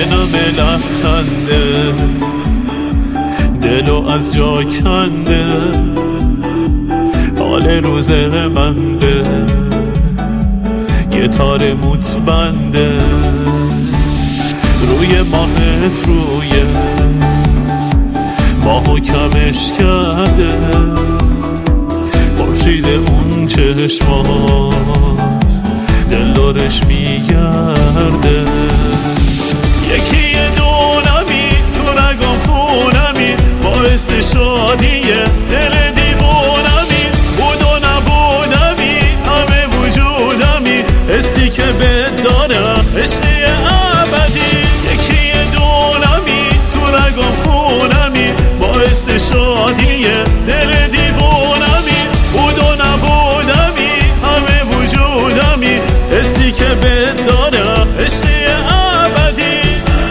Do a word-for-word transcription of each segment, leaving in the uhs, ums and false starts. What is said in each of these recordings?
نام لبخنده دلو از جا کنده، حال روز من به یه تار موت بنده، روی ماهت روی ماهو کمش کرده، خورشید اون چشمات دل دارش میگرده، یکی دونمی تو رگم خونمی، باعث شادیه دل دیوونمی، بود و نبودمی همه وجودمی، حسی که بد دارم عشق ابدی، یکی دونمی تو رگم خونمی، باعث شادیه دل دیوونمی، بود و نبودمی همه وجودمی، حسی که بد دارم عشق ابدی.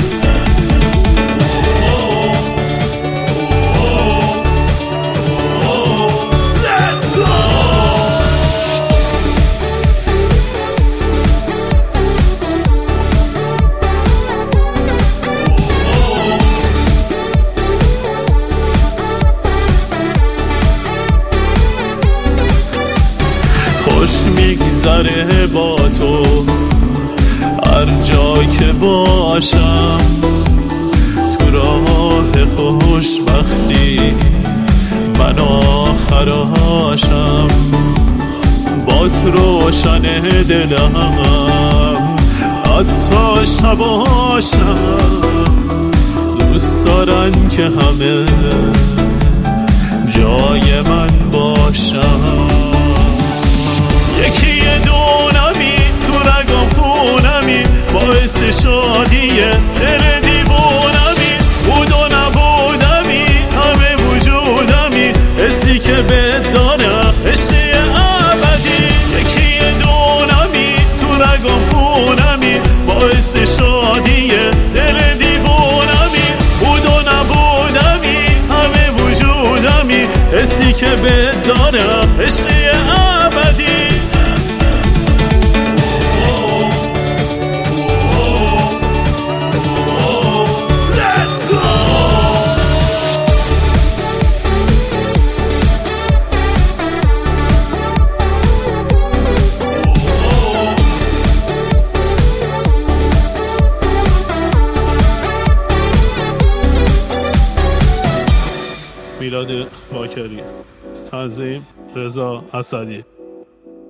خوش میگذره با تو هر جا که باشم، تو راه خوشبختی من آخراشم، بات روشن دلم حتی شباشم، دوست دارن که همه جای من باشم، یکی دونمی تو رگم خونمی، باعث شادیه دل دیوونمی، بود و نبودمی همه وجودمی، حسی که بد دارم عشق ابدی، یکی دونمی تو رگم خونمی، باعث شادیه دل دیوونمی، بود و نبودمی همه وجودمی، حسی که بد دارم عشق ابدی. میلاد باکری، تنظیم رضا اسدی.